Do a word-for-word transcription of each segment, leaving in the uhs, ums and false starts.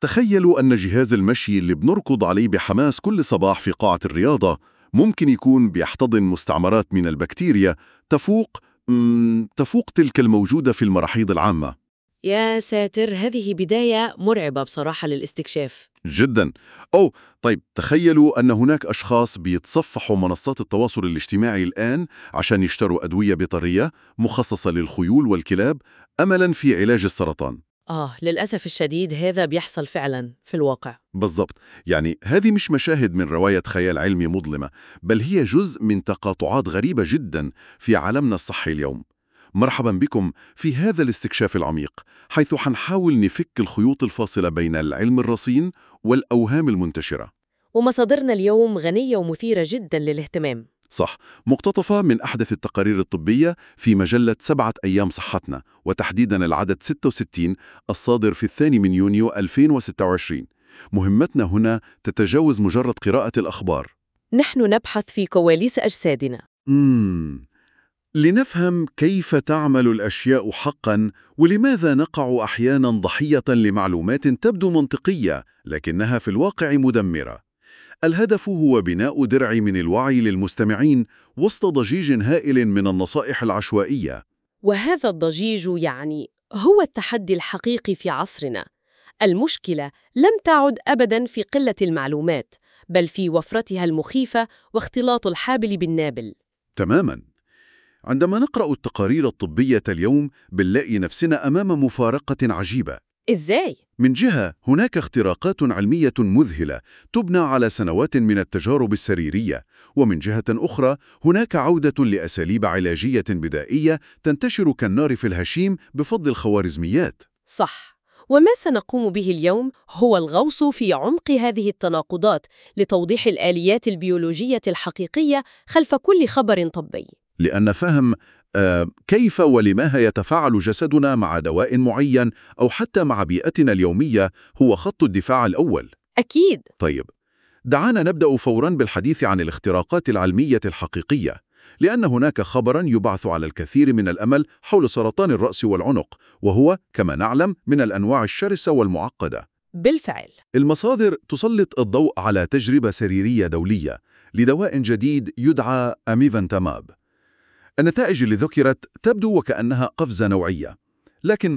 تخيلوا أن جهاز المشي اللي بنركض عليه بحماس كل صباح في قاعة الرياضة ممكن يكون بيحتضن مستعمرات من البكتيريا تفوق مم، تفوق تلك الموجودة في المراحيض العامة. يا ساتر، هذه بداية مرعبة بصراحة للاستكشاف. جدا. أو طيب تخيلوا أن هناك أشخاص بيتصفحوا منصات التواصل الاجتماعي الآن عشان يشتروا أدوية بيطرية مخصصة للخيول والكلاب أملا في علاج السرطان. آه للأسف الشديد هذا بيحصل فعلا في الواقع. بالضبط، يعني هذه مش مشاهد من رواية خيال علمي مظلمة، بل هي جزء من تقاطعات غريبة جدا في عالمنا الصحي اليوم. مرحبا بكم في هذا الاستكشاف العميق، حيث حنحاول نفك الخيوط الفاصلة بين العلم الرصين والأوهام المنتشرة. ومصادرنا اليوم غنية ومثيرة جدا للاهتمام. صح، مقتطفة من أحدث التقارير الطبية في مجلة سبعة أيام صحتنا، وتحديدا العدد ستة وستين الصادر في الثاني من يونيو ألفين وستة وعشرين. مهمتنا هنا تتجاوز مجرد قراءة الأخبار. نحن نبحث في كواليس أجسادنا. مم. لنفهم كيف تعمل الأشياء حقاً، ولماذا نقع أحياناً ضحية لمعلومات تبدو منطقية لكنها في الواقع مدمرة. الهدف هو بناء درع من الوعي للمستمعين وسط ضجيج هائل من النصائح العشوائية. وهذا الضجيج يعني هو التحدي الحقيقي في عصرنا. المشكلة لم تعد أبداً في قلة المعلومات، بل في وفرتها المخيفة واختلاط الحابل بالنابل. تماماً. عندما نقرأ التقارير الطبية اليوم بنلاقي نفسنا أمام مفارقة عجيبة. إزاي؟ من جهة هناك اختراقات علمية مذهلة تبنى على سنوات من التجارب السريرية، ومن جهة أخرى هناك عودة لأساليب علاجية بدائية تنتشر كالنار في الهشيم بفضل الخوارزميات. صح. وما سنقوم به اليوم هو الغوص في عمق هذه التناقضات لتوضيح الآليات البيولوجية الحقيقية خلف كل خبر طبي. لأن فهم آه كيف ولماذا يتفاعل جسدنا مع دواء معين أو حتى مع بيئتنا اليومية هو خط الدفاع الأول. أكيد. طيب، دعانا نبدأ فوراً بالحديث عن الاختراقات العلمية الحقيقية، لأن هناك خبراً يبعث على الكثير من الأمل حول سرطان الرأس والعنق، وهو كما نعلم من الأنواع الشرسة والمعقدة. بالفعل. المصادر تسلط الضوء على تجربة سريرية دولية لدواء جديد يدعى أميفانتاماب. النتائج اللي ذكرت تبدو وكأنها قفزة نوعية، لكن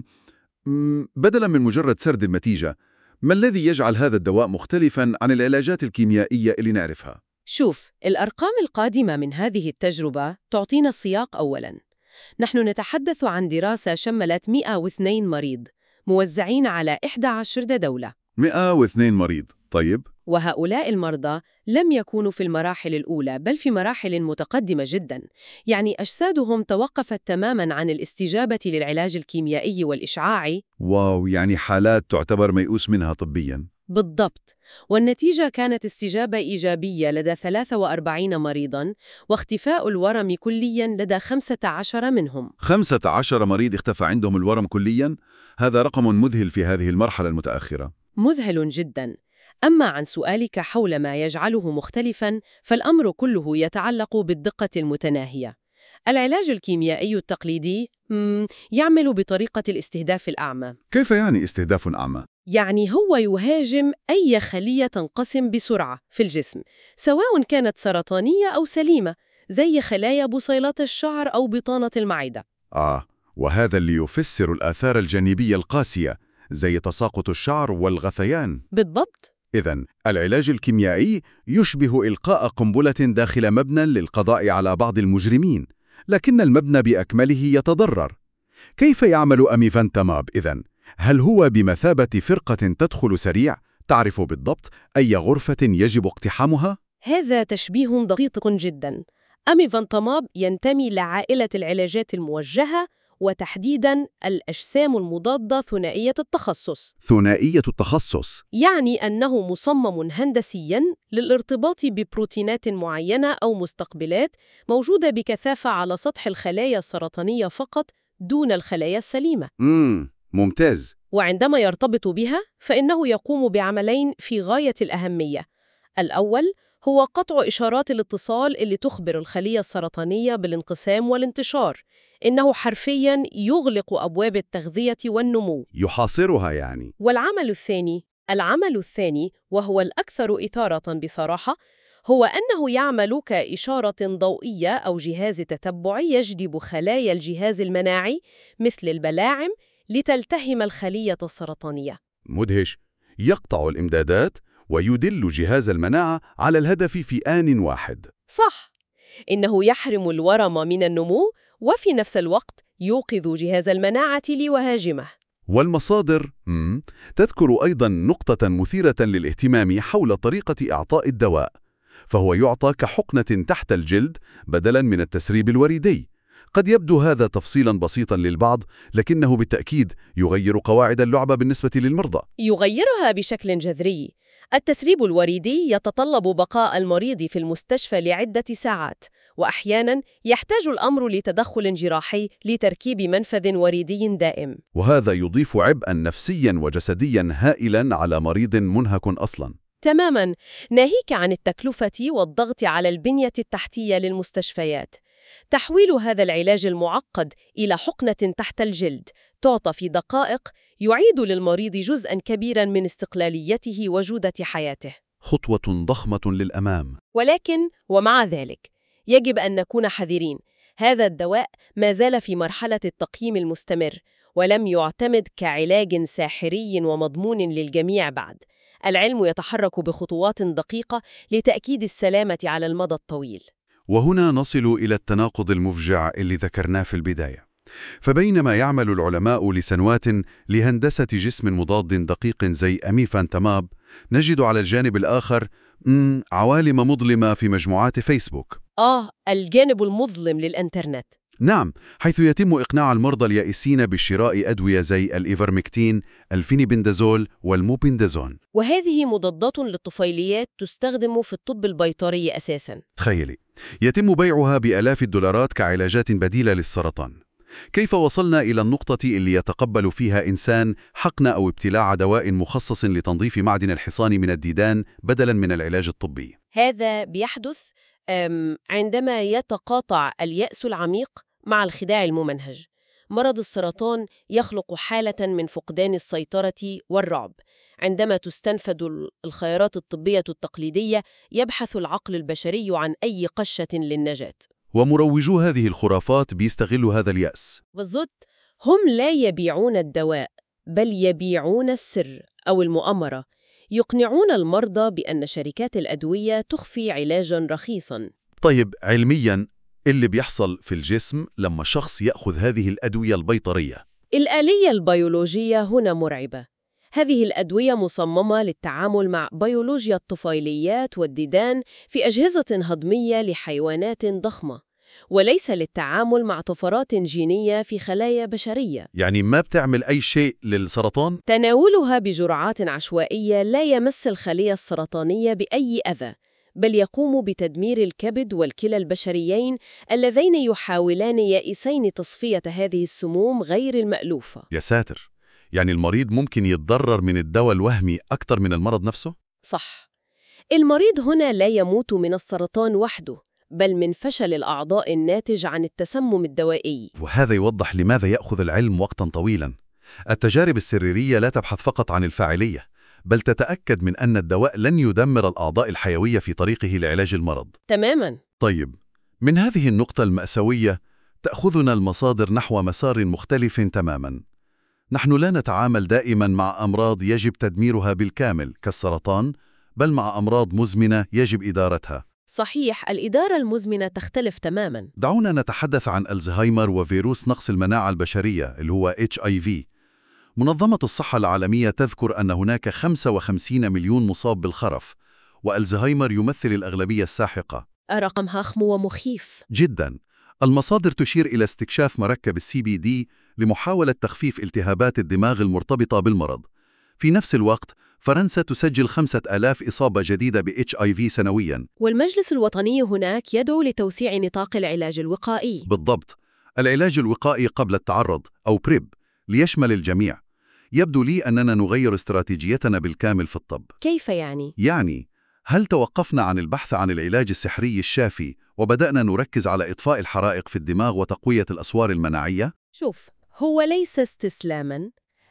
بدلاً من مجرد سرد النتيجة، ما الذي يجعل هذا الدواء مختلفاً عن العلاجات الكيميائية اللي نعرفها؟ شوف، الأرقام القادمة من هذه التجربة تعطينا السياق أولاً. نحن نتحدث عن دراسة شملت مئة واثنين مريض موزعين على إحدى عشرة دولة. مئة واثنين مريض، طيب. وهؤلاء المرضى لم يكونوا في المراحل الأولى بل في مراحل متقدمة جداً، يعني أجسادهم توقفت تماماً عن الاستجابة للعلاج الكيميائي والإشعاعي. واو، يعني حالات تعتبر ميؤوس منها طبياً. بالضبط. والنتيجة كانت استجابة إيجابية لدى ثلاثة وأربعين مريضاً، واختفاء الورم كلياً لدى خمسة عشر منهم. خمسة عشر مريض اختفى عندهم الورم كلياً؟ هذا رقم مذهل في هذه المرحلة المتأخرة. مذهل جداً. أما عن سؤالك حول ما يجعله مختلفاً، فالأمر كله يتعلق بالدقة المتناهية. العلاج الكيميائي التقليدي يعمل بطريقة الاستهداف الأعمى. كيف يعني استهداف أعمى؟ يعني هو يهاجم أي خلية تنقسم بسرعة في الجسم، سواء كانت سرطانية أو سليمة، زي خلايا بصيلات الشعر أو بطانة المعدة. آه، وهذا اللي يفسر الآثار الجانبية القاسية زي تساقط الشعر والغثيان. بالضبط. إذن العلاج الكيميائي يشبه إلقاء قنبلة داخل مبنى للقضاء على بعض المجرمين، لكن المبنى بأكمله يتضرر. كيف يعمل أميفانتاماب إذن؟ هل هو بمثابة فرقة تدخل سريع تعرف بالضبط أي غرفة يجب اقتحامها؟ هذا تشبيه دقيق جدا. أميفانتاماب ينتمي لعائلة العلاجات الموجهة، وتحديداً الأجسام المضادة ثنائية التخصص. ثنائية التخصص يعني أنه مصمم هندسياً للارتباط ببروتينات معينة أو مستقبلات موجودة بكثافة على سطح الخلايا السرطانية فقط دون الخلايا السليمة. امم ممتاز. وعندما يرتبط بها فإنه يقوم بعملين في غاية الأهمية. الأول هو قطع إشارات الاتصال اللي تخبر الخلية السرطانية بالانقسام والانتشار. إنه حرفياً يغلق أبواب التغذية والنمو، يحاصرها يعني. والعمل الثاني العمل الثاني، وهو الأكثر إثارة بصراحة، هو أنه يعمل كإشارة ضوئية أو جهاز تتبع يجذب خلايا الجهاز المناعي مثل البلاعم لتلتهم الخلية السرطانية. مدهش. يقطع الإمدادات ويدل جهاز المناعة على الهدف في آن واحد. صح، إنه يحرم الورم من النمو وفي نفس الوقت يوقظ جهاز المناعة ليهاجمه. والمصادر مم. تذكر أيضاً نقطة مثيرة للاهتمام حول طريقة إعطاء الدواء، فهو يعطى كحقنة تحت الجلد بدلاً من التسريب الوريدي. قد يبدو هذا تفصيلاً بسيطاً للبعض، لكنه بالتأكيد يغير قواعد اللعبة بالنسبة للمرضى. يغيرها بشكل جذري. التسريب الوريدي يتطلب بقاء المريض في المستشفى لعدة ساعات، وأحياناً يحتاج الأمر لتدخل جراحي لتركيب منفذ وريدي دائم. وهذا يضيف عبئاً نفسياً وجسدياً هائلاً على مريض منهك أصلاً. تماماً، ناهيك عن التكلفة والضغط على البنية التحتية للمستشفيات. تحويل هذا العلاج المعقد إلى حقنة تحت الجلد تعطى في دقائق يعيد للمريض جزءاً كبيراً من استقلاليته وجودة حياته. خطوة ضخمة للأمام. ولكن ومع ذلك يجب أن نكون حذرين. هذا الدواء ما زال في مرحلة التقييم المستمر، ولم يعتمد كعلاج ساحري ومضمون للجميع بعد. العلم يتحرك بخطوات دقيقة لتأكيد السلامة على المدى الطويل. وهنا نصل إلى التناقض المفجع اللي ذكرناه في البداية. فبينما يعمل العلماء لسنوات لهندسة جسم مضاد دقيق زي أميفانتاماب، نجد على الجانب الآخر مم عوالم مظلمة في مجموعات فيسبوك. آه، الجانب المظلم للإنترنت. نعم، حيث يتم إقناع المرضى اليائسين بشراء أدوية زي الإيفرمكتين، الفينيبندازول والموبندازون. وهذه مضادات للطفيليات تستخدم في الطب البيطري أساساً. تخيلي، يتم بيعها بآلاف الدولارات كعلاجات بديلة للسرطان. كيف وصلنا إلى النقطة اللي يتقبل فيها إنسان حقن أو ابتلاع دواء مخصص لتنظيف معدن الحصان من الديدان بدلاً من العلاج الطبي؟ هذا بيحدث عندما يتقاطع اليأس العميق مع الخداع الممنهج. مرض السرطان يخلق حالة من فقدان السيطرة والرعب. عندما تستنفد الخيارات الطبية التقليدية، يبحث العقل البشري عن أي قشة للنجاة. ومروجو هذه الخرافات بيستغلوا هذا اليأس. بالضبط، هم لا يبيعون الدواء، بل يبيعون السر أو المؤامرة. يقنعون المرضى بأن شركات الأدوية تخفي علاجاً رخيصاً. طيب، علمياً اللي بيحصل في الجسم لما شخص يأخذ هذه الأدوية البيطرية؟ الآلية البيولوجية هنا مرعبة. هذه الأدوية مصممة للتعامل مع بيولوجيا الطفيليات والديدان في أجهزة هضمية لحيوانات ضخمة، وليس للتعامل مع طفرات جينية في خلايا بشرية. يعني ما بتعمل أي شيء للسرطان؟ تناولها بجرعات عشوائية لا يمس الخلية السرطانية بأي أذى، بل يقوم بتدمير الكبد والكلى البشريين اللذين يحاولان يائسين تصفية هذه السموم غير المألوفة. يا ساتر، يعني المريض ممكن يتضرر من الدواء الوهمي أكثر من المرض نفسه؟ صح. المريض هنا لا يموت من السرطان وحده، بل من فشل الأعضاء الناتج عن التسمم الدوائي. وهذا يوضح لماذا يأخذ العلم وقتاً طويلاً. التجارب السريرية لا تبحث فقط عن الفاعلية، بل تتأكد من أن الدواء لن يدمر الأعضاء الحيوية في طريقه لعلاج المرض. تماماً. طيب، من هذه النقطة المأساوية تأخذنا المصادر نحو مسار مختلف تماماً. نحن لا نتعامل دائماً مع أمراض يجب تدميرها بالكامل كالسرطان، بل مع أمراض مزمنة يجب إدارتها. صحيح، الإدارة المزمنة تختلف تماماً. دعونا نتحدث عن الزهايمر وفيروس نقص المناعة البشرية اللي هو إتش آي في. منظمة الصحة العالمية تذكر أن هناك خمسة وخمسين مليون مصاب بالخرف، والزهايمر يمثل الأغلبية الساحقة. رقم ضخم ومخيف جداً. المصادر تشير إلى استكشاف مركب السي بي دي لمحاولة تخفيف التهابات الدماغ المرتبطة بالمرض. في نفس الوقت، فرنسا تسجل خمسة آلاف إصابة جديدة ب إتش آي في سنوياً. والمجلس الوطني هناك يدعو لتوسيع نطاق العلاج الوقائي. بالضبط، العلاج الوقائي قبل التعرض أو بريب ليشمل الجميع. يبدو لي أننا نغير استراتيجيتنا بالكامل في الطب. كيف يعني؟ يعني هل توقفنا عن البحث عن العلاج السحري الشافي وبدأنا نركز على إطفاء الحرائق في الدماغ وتقوية الأسوار المناعية؟ شوف، هو ليس استسلاما،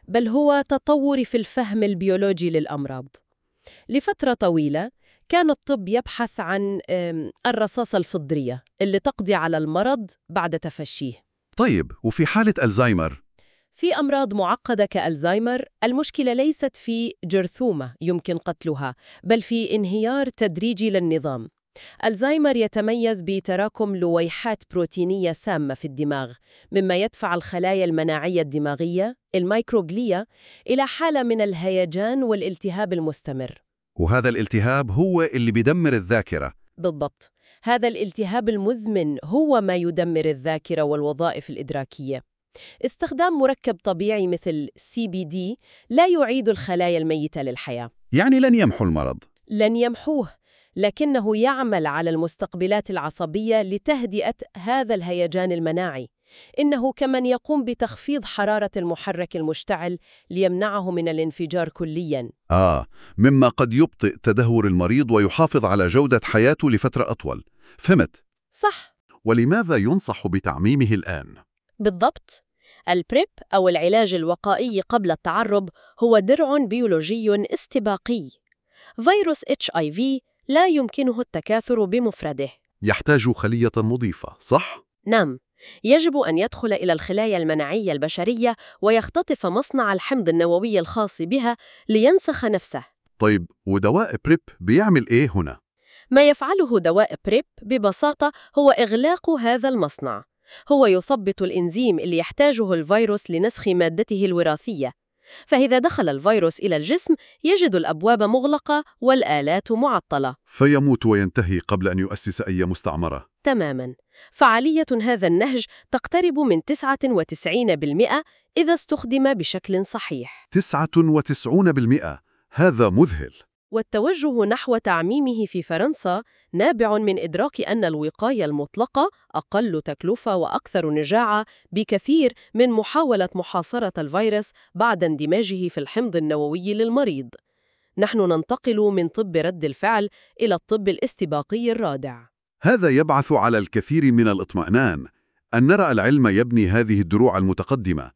بل هو تطور في الفهم البيولوجي للأمراض. لفترة طويلة كان الطب يبحث عن آم، الرصاصة الفضية اللي تقضي على المرض بعد تفشيه. طيب، وفي حالة ألزهايمر؟ في أمراض معقدة كألزهايمر المشكلة ليست في جرثومة يمكن قتلها، بل في انهيار تدريجي للنظام. ألزهايمر يتميز بتراكم لويحات بروتينية سامة في الدماغ، مما يدفع الخلايا المناعية الدماغية الميكروغليا إلى حالة من الهيجان والالتهاب المستمر. وهذا الالتهاب هو اللي بيدمر الذاكرة. بالضبط، هذا الالتهاب المزمن هو ما يدمر الذاكرة والوظائف الإدراكية. استخدام مركب طبيعي مثل سي بي دي لا يعيد الخلايا الميتة للحياة. يعني لن يمحو المرض. لن يمحوه، لكنه يعمل على المستقبلات العصبية لتهدئة هذا الهيجان المناعي. إنه كمن يقوم بتخفيض حرارة المحرك المشتعل ليمنعه من الانفجار كلياً. آه، مما قد يبطئ تدهور المريض ويحافظ على جودة حياته لفترة أطول. فهمت. صح. ولماذا ينصح بتعميمه الآن؟ بالضبط. البريب أو العلاج الوقائي قبل التعرض هو درع بيولوجي استباقي. فيروس إتش آي في لا يمكنه التكاثر بمفرده. يحتاج خلية مضيفة، صح؟ نعم، يجب أن يدخل إلى الخلايا المناعية البشرية ويختطف مصنع الحمض النووي الخاص بها لينسخ نفسه. طيب، ودواء بريب بيعمل إيه هنا؟ ما يفعله دواء بريب ببساطة هو إغلاق هذا المصنع. هو يثبط الإنزيم اللي يحتاجه الفيروس لنسخ مادته الوراثية. فإذا دخل الفيروس إلى الجسم يجد الأبواب مغلقة والآلات معطلة. فيموت وينتهي قبل أن يؤسس أي مستعمرة. تماماً. فعالية هذا النهج تقترب من تسعة وتسعين بالمئة إذا استخدم بشكل صحيح. تسعة وتسعين بالمئة، هذا مذهل. والتوجه نحو تعميمه في فرنسا نابع من إدراك أن الوقاية المطلقة أقل تكلفة وأكثر نجاعة بكثير من محاولة محاصرة الفيروس بعد اندماجه في الحمض النووي للمريض. نحن ننتقل من طب رد الفعل إلى الطب الاستباقي الرادع. هذا يبعث على الكثير من الاطمئنان أن نرى العلم يبني هذه الدروع المتقدمة.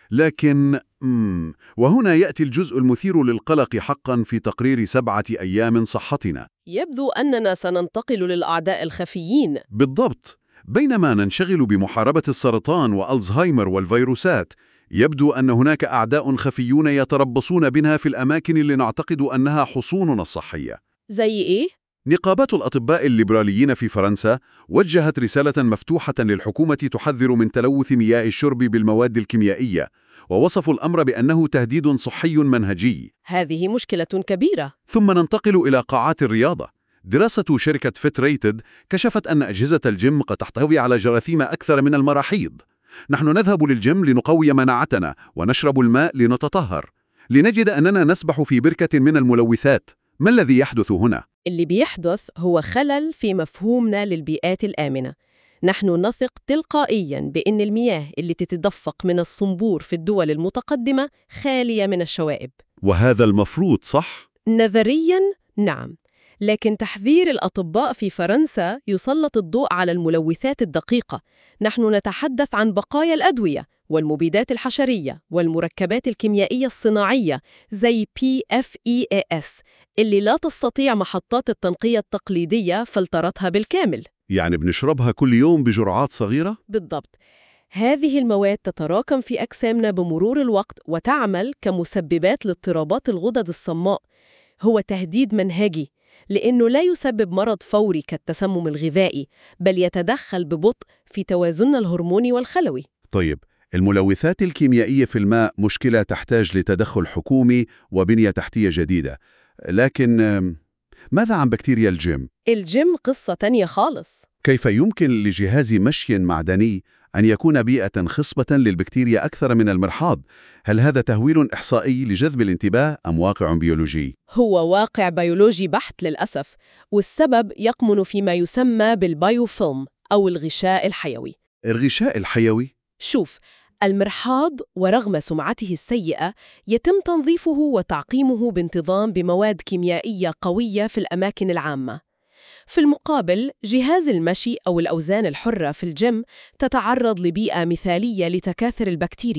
لكن مم وهنا يأتي الجزء المثير للقلق حقا في تقرير سبعة أيام صحتنا. يبدو أننا سننتقل للأعداء الخفيين. بالضبط. بينما ننشغل بمحاربة السرطان وألزهايمر والفيروسات، يبدو أن هناك أعداء خفيون يتربصون بنا في الأماكن اللي نعتقد أنها حصوننا الصحية. زي إيه؟ نقابات الأطباء الليبراليين في فرنسا وجهت رسالة مفتوحة للحكومة تحذر من تلوث مياه الشرب بالمواد الكيميائية، ووصفوا الأمر بأنه تهديد صحي منهجي. هذه مشكلة كبيرة. ثم ننتقل إلى قاعات الرياضة. دراسة شركة فيت ريتد كشفت أن أجهزة الجيم قد تحتوي على جراثيم أكثر من المراحيض. نحن نذهب للجيم لنقوي مناعتنا ونشرب الماء لنتطهر، لنجد أننا نسبح في بركة من الملوثات. ما الذي يحدث هنا؟ اللي بيحدث هو خلل في مفهومنا للبيئات الآمنة. نحن نثق تلقائياً بأن المياه اللي تتدفق من الصنبور في الدول المتقدمة خالية من الشوائب. وهذا المفروض صح؟ نظرياً نعم، لكن تحذير الأطباء في فرنسا يسلط الضوء على الملوثات الدقيقة. نحن نتحدث عن بقايا الأدوية والمبيدات الحشرية والمركبات الكيميائية الصناعية زي بي إف إي إيه إس اللي لا تستطيع محطات التنقية التقليدية فلترتها بالكامل. يعني بنشربها كل يوم بجرعات صغيرة؟ بالضبط. هذه المواد تتراكم في أجسامنا بمرور الوقت وتعمل كمسببات لاضطرابات الغدد الصماء. هو تهديد منهجي لأنه لا يسبب مرض فوري كالتسمم الغذائي، بل يتدخل ببطء في توازننا الهرموني والخلوي. طيب، الملوثات الكيميائية في الماء مشكلة تحتاج لتدخل حكومي وبنية تحتية جديدة. لكن ماذا عن بكتيريا الجيم؟ الجيم قصة تانية خالص. كيف يمكن لجهاز مشي معدني أن يكون بيئة خصبة للبكتيريا أكثر من المرحاض؟ هل هذا تهويل إحصائي لجذب الانتباه أم واقع بيولوجي؟ هو واقع بيولوجي بحت للأسف، والسبب يكمن فيما يسمى بالبايوفيلم أو الغشاء الحيوي. الغشاء الحيوي؟ شوف، المرحاض ورغم سمعته السيئة يتم تنظيفه وتعقيمه بانتظام بمواد كيميائية قوية في الأماكن العامة. في المقابل، جهاز المشي أو الأوزان الحرة في الجيم تتعرض لبيئة مثالية لتكاثر البكتيريا.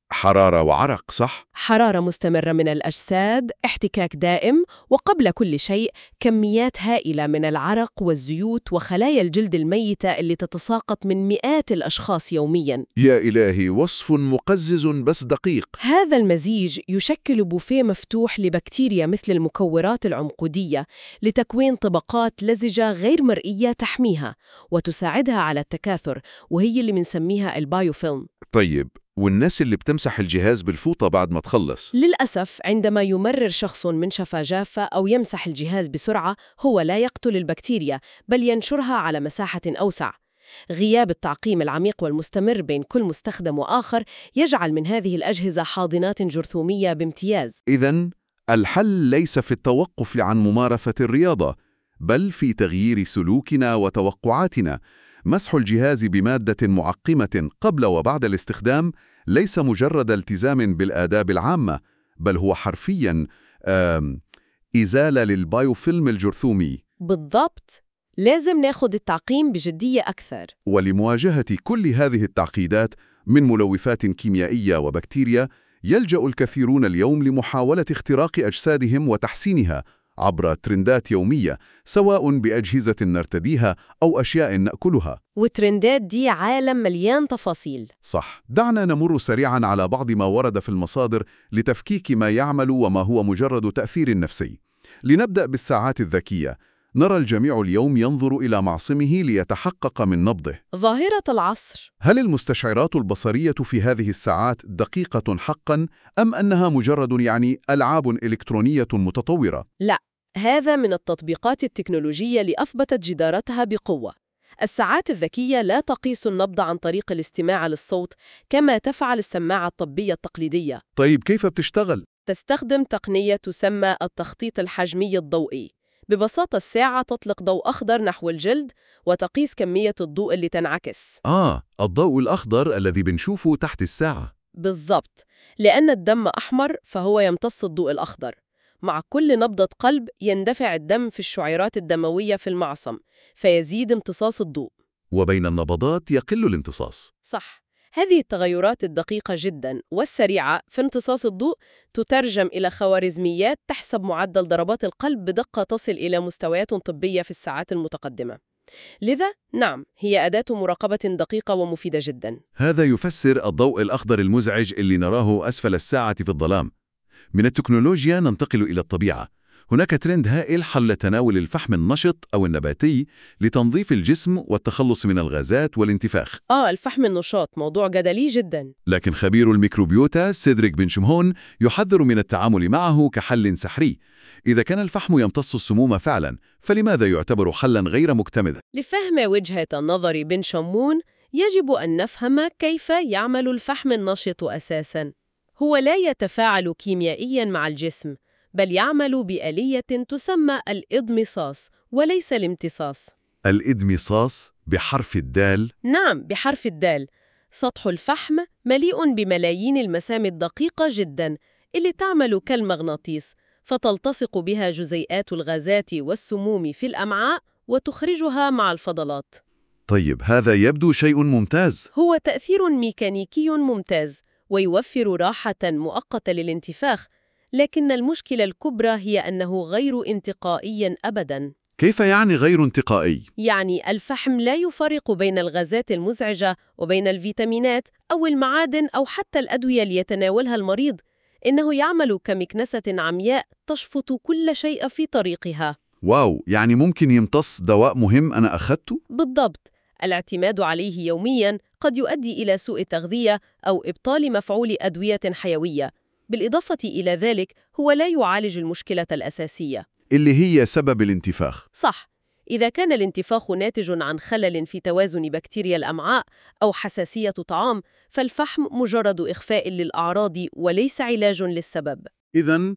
حرارة وعرق، صح؟ حرارة مستمرة من الأجساد، احتكاك دائم، وقبل كل شيء كميات هائلة من العرق والزيوت وخلايا الجلد الميتة اللي تتساقط من مئات الأشخاص يومياً. يا إلهي، وصف مقزز بس دقيق. هذا المزيج يشكل بوفيه مفتوح لبكتيريا مثل المكورات العنقودية لتكوين طبقات لزجة غير مرئية تحميها وتساعدها على التكاثر، وهي اللي بنسميها البايوفيلم. طيب، والناس اللي بتمسح الجهاز بالفوطة بعد ما تخلص؟ للأسف عندما يمرر شخص منشفة جافة أو يمسح الجهاز بسرعة، هو لا يقتل البكتيريا بل ينشرها على مساحة أوسع. غياب التعقيم العميق والمستمر بين كل مستخدم وآخر يجعل من هذه الأجهزة حاضنات جرثومية بامتياز. إذن الحل ليس في التوقف عن ممارسة الرياضة، بل في تغيير سلوكنا وتوقعاتنا. مسح الجهاز بمادة معقمة قبل وبعد الاستخدام ليس مجرد التزام بالآداب العامة، بل هو حرفياً آم، إزالة للبايوفيلم الجرثومي. بالضبط، لازم ناخد التعقيم بجدية أكثر. ولمواجهة كل هذه التعقيدات من ملوثات كيميائية وبكتيريا، يلجأ الكثيرون اليوم لمحاولة اختراق أجسادهم وتحسينها عبر ترندات يومية، سواء بأجهزة نرتديها أو أشياء نأكلها. والترندات دي عالم مليان تفاصيل. صح، دعنا نمر سريعاً على بعض ما ورد في المصادر لتفكيك ما يعمل وما هو مجرد تأثير نفسي. لنبدأ بالساعات الذكية. نرى الجميع اليوم ينظر إلى معصمه ليتحقق من نبضه. ظاهرة العصر. هل المستشعرات البصرية في هذه الساعات دقيقة حقاً، أم أنها مجرد يعني ألعاب إلكترونية متطورة؟ لا، هذا من التطبيقات التكنولوجية اللي أثبتت جدارتها بقوة. الساعات الذكية لا تقيس النبض عن طريق الاستماع للصوت كما تفعل السماعة الطبية التقليدية. طيب كيف بتشتغل؟ تستخدم تقنية تسمى التخطيط الحجمي الضوئي. ببساطة الساعة تطلق ضوء أخضر نحو الجلد وتقيس كمية الضوء اللي تنعكس. آه، الضوء الأخضر الذي بنشوفه تحت الساعة. بالضبط، لأن الدم أحمر فهو يمتص الضوء الأخضر. مع كل نبضة قلب يندفع الدم في الشعيرات الدموية في المعصم فيزيد امتصاص الضوء. وبين النبضات يقل الامتصاص. صح، هذه التغيرات الدقيقة جدا والسريعة في امتصاص الضوء تترجم إلى خوارزميات تحسب معدل ضربات القلب بدقة تصل إلى مستويات طبية في الساعات المتقدمة. لذا نعم، هي أداة مراقبة دقيقة ومفيدة جدا. هذا يفسر الضوء الأخضر المزعج اللي نراه أسفل الساعة في الظلام. من التكنولوجيا ننتقل إلى الطبيعة. هناك ترند هائل حول تناول الفحم النشط أو النباتي لتنظيف الجسم والتخلص من الغازات والانتفاخ. آه، الفحم النشاط موضوع جدلي جدا. لكن خبير الميكروبيوتا سيدريك بن شمهون يحذر من التعامل معه كحل سحري. إذا كان الفحم يمتص السموم فعلا، فلماذا يعتبر حلا غير مكتمل؟ لفهم وجهة النظر بن شمون يجب أن نفهم كيف يعمل الفحم النشط أساساً. هو لا يتفاعل كيميائياً مع الجسم، بل يعمل بآلية تسمى الإضمصاص وليس الامتصاص. الإضمصاص بحرف الدال؟ نعم، بحرف الدال. سطح الفحم مليء بملايين المسام الدقيقة جداً اللي تعمل كالمغناطيس، فتلتصق بها جزيئات الغازات والسموم في الأمعاء وتخرجها مع الفضلات. طيب، هذا يبدو شيء ممتاز. هو تأثير ميكانيكي ممتاز ويوفر راحة مؤقتة للانتفاخ، لكن المشكلة الكبرى هي أنه غير انتقائي أبداً. كيف يعني غير انتقائي؟ يعني الفحم لا يفرق بين الغازات المزعجة وبين الفيتامينات أو المعادن أو حتى الأدوية اللي يتناولها المريض. إنه يعمل كمكنسة عمياء تشفط كل شيء في طريقها. واو، يعني ممكن يمتص دواء مهم أنا أخذته؟ بالضبط. الاعتماد عليه يومياً قد يؤدي إلى سوء تغذية أو إبطال مفعول أدوية حيوية. بالإضافة إلى ذلك، هو لا يعالج المشكلة الأساسية اللي هي سبب الانتفاخ. صح، إذا كان الانتفاخ ناتج عن خلل في توازن بكتيريا الأمعاء أو حساسية طعام، فالفحم مجرد إخفاء للأعراض وليس علاج للسبب. إذن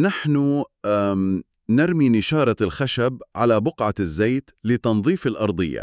نحن أم نرمي نشارة الخشب على بقعة الزيت لتنظيف الأرضية،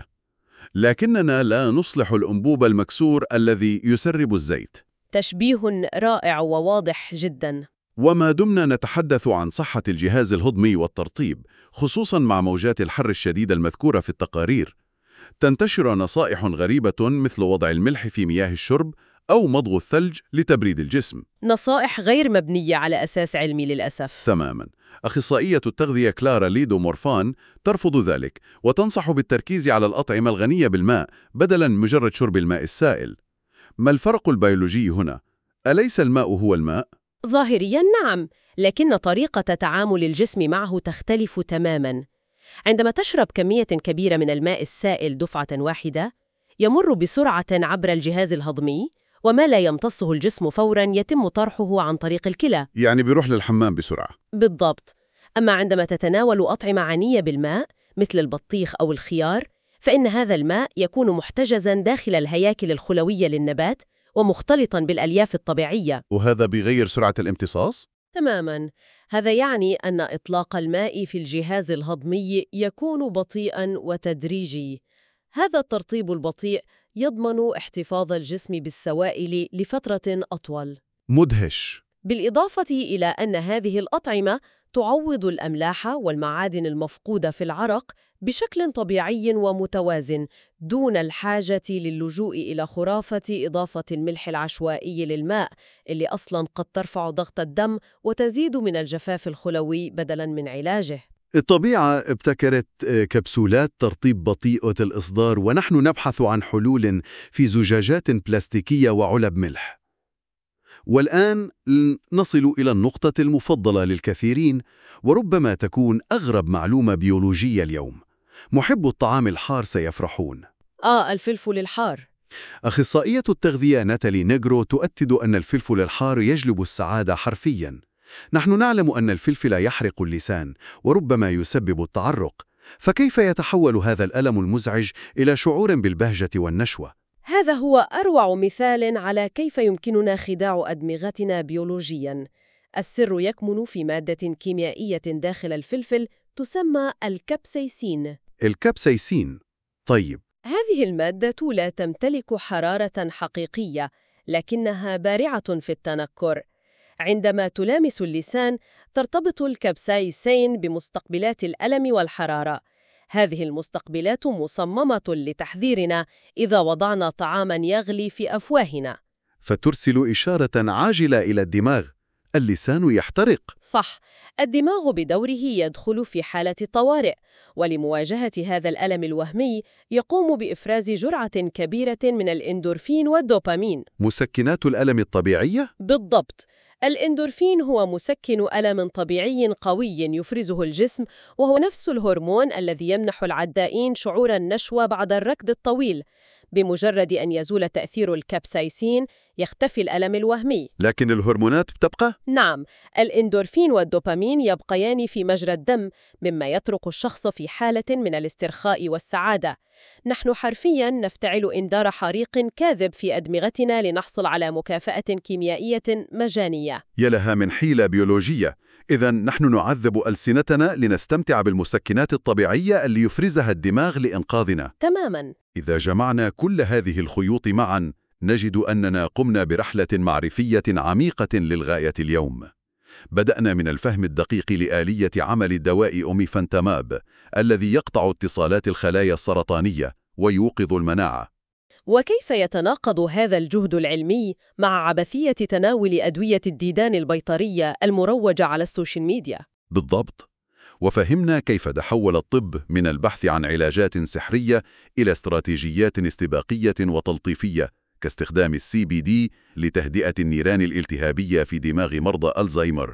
لكننا لا نصلح الأنبوب المكسور الذي يسرب الزيت. تشبيه رائع وواضح جداً. وما دمنا نتحدث عن صحة الجهاز الهضمي والترطيب، خصوصاً مع موجات الحر الشديد المذكورة في التقارير، تنتشر نصائح غريبة مثل وضع الملح في مياه الشرب أو مضغ الثلج لتبريد الجسم. نصائح غير مبنية على أساس علمي للأسف. تماما. أخصائية التغذية كلارا ليدو مورفان ترفض ذلك وتنصح بالتركيز على الأطعمة الغنية بالماء بدلاً من مجرد شرب الماء السائل. ما الفرق البيولوجي هنا؟ أليس الماء هو الماء؟ ظاهرياً نعم، لكن طريقة تعامل الجسم معه تختلف تماماً. عندما تشرب كمية كبيرة من الماء السائل دفعة واحدة، يمر بسرعة عبر الجهاز الهضمي، وما لا يمتصه الجسم فوراً يتم طرحه عن طريق الكلى. يعني بيروح للحمام بسرعة. بالضبط. أما عندما تتناول أطعمة غنية بالماء مثل البطيخ أو الخيار، فإن هذا الماء يكون محتجزاً داخل الهياكل الخلوية للنبات ومختلطاً بالألياف الطبيعية. وهذا بيغير سرعة الامتصاص؟ تماماً. هذا يعني أن إطلاق الماء في الجهاز الهضمي يكون بطيئاً وتدريجي. هذا الترطيب البطيء يضمن احتفاظ الجسم بالسوائل لفترة أطول. مدهش. بالإضافة إلى أن هذه الأطعمة تعوض الأملاح والمعادن المفقودة في العرق بشكل طبيعي ومتوازن، دون الحاجة للجوء إلى خرافة إضافة الملح العشوائي للماء، اللي أصلاً قد ترفع ضغط الدم وتزيد من الجفاف الخلوي بدلاً من علاجه. الطبيعة ابتكرت كبسولات ترطيب بطيئة الإصدار، ونحن نبحث عن حلول في زجاجات بلاستيكية وعلب ملح. والآن نصل إلى النقطة المفضلة للكثيرين، وربما تكون أغرب معلومة بيولوجية اليوم. محب الطعام الحار سيفرحون. آه الفلفل الحار. أخصائية التغذية ناتالي نيغرو تؤكد أن الفلفل الحار يجلب السعادة حرفياً. نحن نعلم أن الفلفل يحرق اللسان وربما يسبب التعرق، فكيف يتحول هذا الألم المزعج إلى شعور بالبهجة والنشوة؟ هذا هو أروع مثال على كيف يمكننا خداع أدمغتنا بيولوجياً. السر يكمن في مادة كيميائية داخل الفلفل تسمى الكابسيسين. الكابسيسين. طيب. هذه المادة لا تمتلك حرارة حقيقية، لكنها بارعة في التنكر. عندما تلامس اللسان، ترتبط الكابسايسين بمستقبلات الألم والحرارة. هذه المستقبلات مصممة لتحذيرنا إذا وضعنا طعاماً يغلي في أفواهنا. فترسل إشارة عاجلة إلى الدماغ: اللسان يحترق. صح. الدماغ بدوره يدخل في حالة طوارئ، ولمواجهة هذا الألم الوهمي يقوم بإفراز جرعة كبيرة من الإندورفين والدوبامين. مسكنات الألم الطبيعية؟ بالضبط. الإندورفين هو مسكن ألم طبيعي قوي يفرزه الجسم، وهو نفس الهرمون الذي يمنح العدائين شعور النشوة بعد الركض الطويل. بمجرد أن يزول تأثير الكابسايسين يختفي الألم الوهمي. لكن الهرمونات بتبقى؟ نعم، الإندورفين والدوبامين يبقيان في مجرى الدم، مما يترك الشخص في حالة من الاسترخاء والسعادة. نحن حرفياً نفتعل إنذار حريق كاذب في أدمغتنا لنحصل على مكافأة كيميائية مجانية. يا لها من حيلة بيولوجية. إذن نحن نعذب ألسنتنا لنستمتع بالمسكنات الطبيعية اللي يفرزها الدماغ لإنقاذنا. تماماً. إذا جمعنا كل هذه الخيوط معاً، نجد أننا قمنا برحلة معرفية عميقة للغاية اليوم. بدأنا من الفهم الدقيق لآلية عمل الدواء أوميفانتاماب الذي يقطع اتصالات الخلايا السرطانية ويوقظ المناعة. وكيف يتناقض هذا الجهد العلمي مع عبثية تناول أدوية الديدان البيطرية المروجة على السوشيال ميديا؟ بالضبط. وفهمنا كيف تحول الطب من البحث عن علاجات سحرية إلى استراتيجيات استباقية وتلطيفية، كاستخدام السي بي دي لتهدئة النيران الالتهابية في دماغ مرضى ألزهايمر.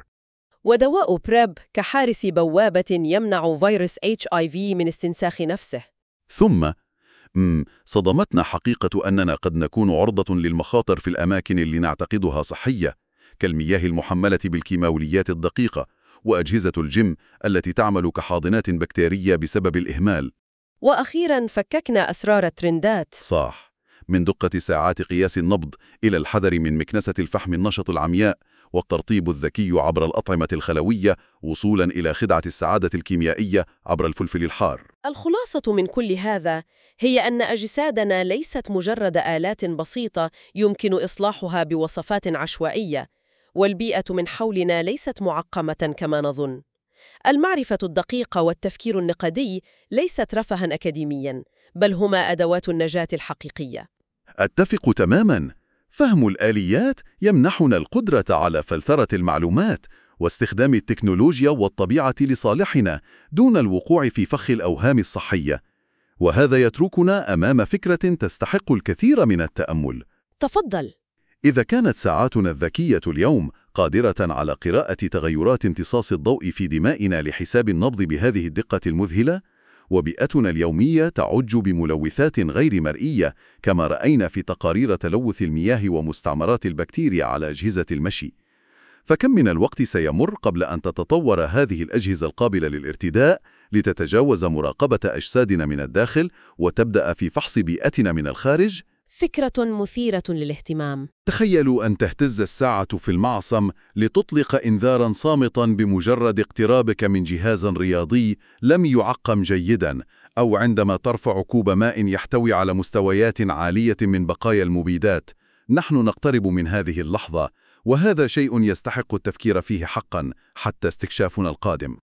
ودواء بريب كحارس بوابة يمنع فيروس إتش آي في من استنساخ نفسه. ثم مم صدمتنا حقيقة أننا قد نكون عرضة للمخاطر في الأماكن اللي نعتقدها صحية، كالمياه المحملة بالكيماويات الدقيقة وأجهزة الجيم التي تعمل كحاضنات بكتيرية بسبب الإهمال. وأخيراً فككنا أسرار الترندات. صح. من دقة ساعات قياس النبض إلى الحذر من مكنسة الفحم النشط العمياء والترطيب الذكي عبر الأطعمة الخلوية، وصولاً إلى خدعة السعادة الكيميائية عبر الفلفل الحار. الخلاصة من كل هذا هي أن أجسادنا ليست مجرد آلات بسيطة يمكن إصلاحها بوصفات عشوائية، والبيئة من حولنا ليست معقمة كما نظن. المعرفة الدقيقة والتفكير النقدي ليست رفها أكاديمياً، بل هما أدوات النجاة الحقيقية. أتفق تماماً. فهم الآليات يمنحنا القدرة على فلترة المعلومات واستخدام التكنولوجيا والطبيعة لصالحنا دون الوقوع في فخ الأوهام الصحية. وهذا يتركنا أمام فكرة تستحق الكثير من التأمل. تفضل. إذا كانت ساعاتنا الذكية اليوم قادرة على قراءة تغيرات امتصاص الضوء في دمائنا لحساب النبض بهذه الدقة المذهلة، وبيئتنا اليومية تعج بملوثات غير مرئية كما رأينا في تقارير تلوث المياه ومستعمرات البكتيريا على أجهزة المشي، فكم من الوقت سيمر قبل أن تتطور هذه الأجهزة القابلة للارتداء لتتجاوز مراقبة أجسادنا من الداخل وتبدأ في فحص بيئتنا من الخارج؟ فكرة مثيرة للاهتمام. تخيلوا أن تهتز الساعة في المعصم لتطلق إنذاراً صامتاً بمجرد اقترابك من جهاز رياضي لم يعقم جيداً، أو عندما ترفع كوب ماء يحتوي على مستويات عالية من بقايا المبيدات. نحن نقترب من هذه اللحظة، وهذا شيء يستحق التفكير فيه حقاً حتى استكشافنا القادم.